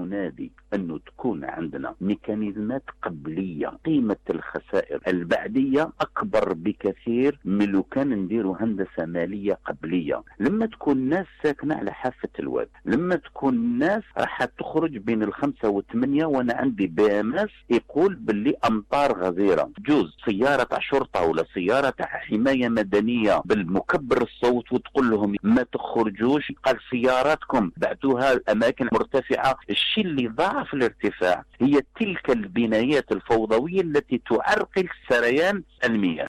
ننادي أنه تكون عندنا ميكانيزمات قبلية. قيمة الخسائر البعدية أكبر بكثير من لو كان نديروا هندسة مالية قبلية. لما تكون ناس ساكنة على حافة الواد، لما تكون ناس راح تخرج بين الخمسة والثمانية، وأنا عندي BMS يقول باللي أمطار غزيرة، جوز سيارة شرطة ولا سيارة حماية مدنية بالمكبر الصوت وتقول لهم ما تخرجوش، قال سياراتكم بعتوها الأماكن مرتفعة. الشيء اللي ضاعف الارتفاع هي تلك البنايات الفوضوية التي تعرقل سريان المياه.